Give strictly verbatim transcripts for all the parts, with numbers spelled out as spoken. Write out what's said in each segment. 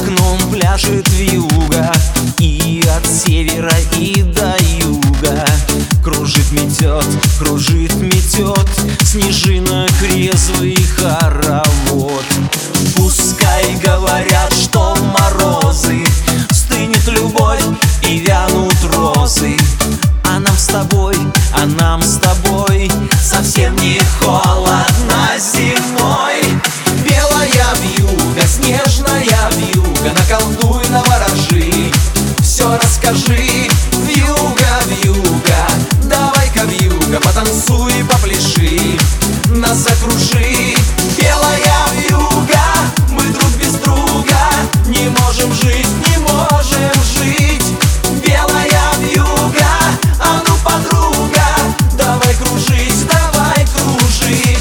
окном пляшет вьюга, и от севера и до юга кружит, метет, кружит, метет снежинок резвый хоровод. Пускай говорят, что морозы, стынет любовь и вянут розы, а нам с тобой, а нам с тобой совсем не холодно зимой. Белая вьюга, снежная вьюга, наколдуй, наворожи, все расскажи. Вьюга, вьюга, давай-ка вьюга, потанцуй, попляши, нас закружи. Белая вьюга, мы друг без друга не можем жить, не можем жить. Белая вьюга, а ну, подруга, давай кружить, давай кружить.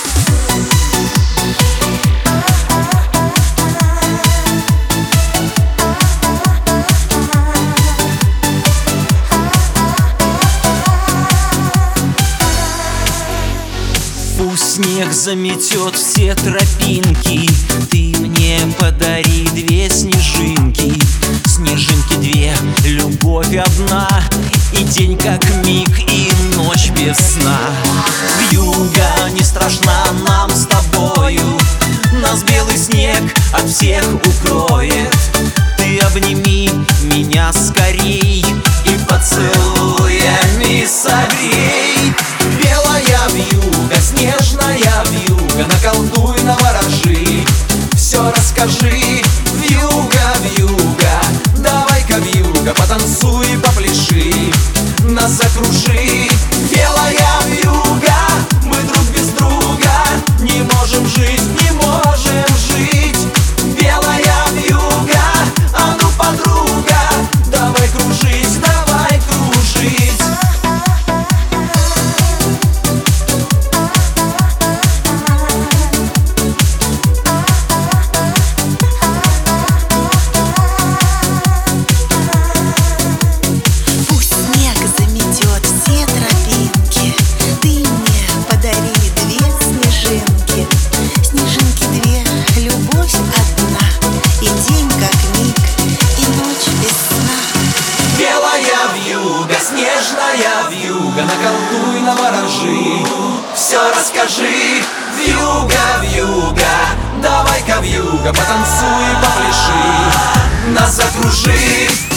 Пусть снег заметет все тропинки, ты мне подари две снежинки. Снежинки две, любовь одна, и день как миг, и ночь без сна. Вьюга не страшна нам с тобою, нас белый снег от всех укроет. Ты обними меня скорей и поцелуями согрей. Белая вьюга, снежная вьюга, наколдуй, наворожи, все расскажи. Вьюга, вьюга, давай-ка вьюга, потанцуй, попляши, нас закружи. Белая вьюга, мы друг без друга не можем жить, не можем жить. Белая вьюга, а ну, подруга, давай кружить, давай кружить. Снежная вьюга, наколдуй, наворожи, все расскажи. Вьюга, вьюга, давай-ка вьюга, потанцуй, попляши, нас закружи.